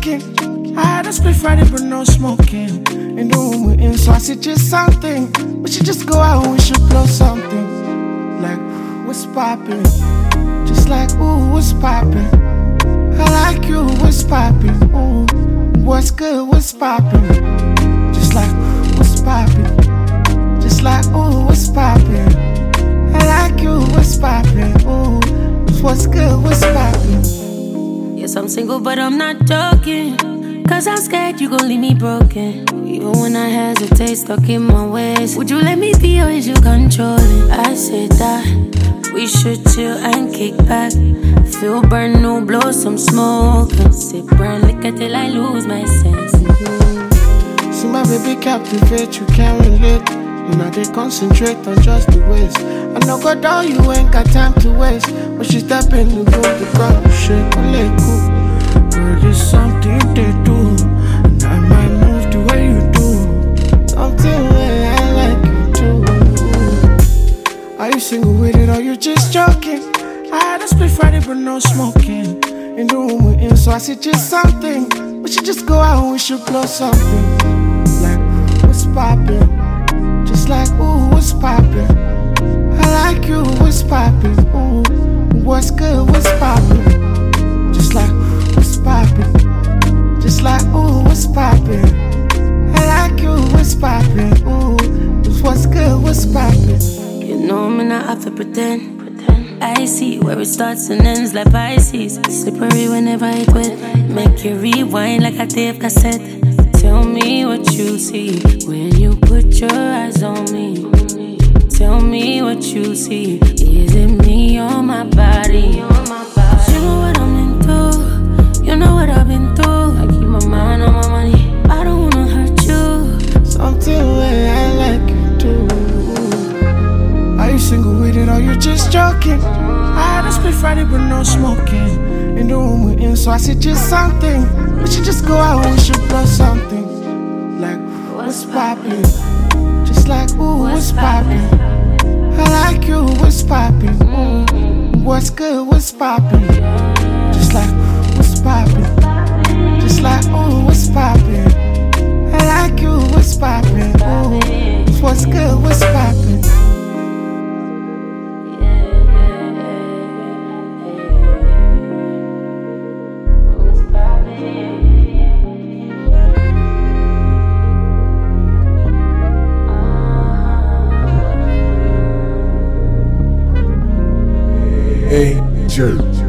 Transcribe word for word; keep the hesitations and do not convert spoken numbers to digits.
joking. I had a split Friday but no smoking. In the room we're in, so I suggest something. We should just go out and we should blow something. Like, what's poppin'? Just like, ooh, what's poppin'? I like you, what's poppin'? Ooh, what's good, what's poppin'? Just like, what's poppin'? Just like, ooh, what's poppin'? I like you, what's poppin'? Ooh, what's good, what's poppin'? Yes, I'm single, but I'm not joking. Cause I'm scared you gon' leave me broken. Even when I hesitate, stuck in my ways. Would you let me be or is you controlling? I said that we should chill and kick back. Feel brand new, blow some smoke and sip brand liquor till I lose my sense. Mm-hmm. See my baby captivate, you can't relate. You know they concentrate on just the ways. I know God all you ain't got time to waste. When she step in the room, the crowd shake, I let go. Girl, it's something they do, and I might move the way you do. Something where I like you too. Are you single with it or you just joking? I had a split Friday but no smoking. In the room we're in, so I suggest something. We should just go out and we should blow something. Like, what's poppin'? Just like, ooh, what's poppin'? I like you, what's poppin'? Ooh, what's good, what's poppin'? Just like, what's poppin'? Just like, ooh, what's poppin'? I like you, what's poppin'? Ooh, what's good, what's poppin'? You know me not have to pretend. I see where it starts and ends like Pisces. Slippery whenever it wet. Make you rewind like a tape cassette. Tell me what you see when you put your eyes on me. Tell me what you see. Is it me or my body? Cause you know what I'm into. You know what I've been through. I keep my mind on my money. I don't wanna hurt you. Something where I like you too. Are you single with it or you just joking? I had a split Friday but no smoking. In the room we're in, so I suggest something. We should just go out and we should blow something. Like, what's poppin'? Just like, ooh, what's poppin'? I like you, what's poppin'? Ooh, what's good, what's poppin'? Just like, what's poppin'? Just like, ooh, what's poppin'? I like you, what's poppin'? Ooh, what's good, what's poppin'? Hey, Joe.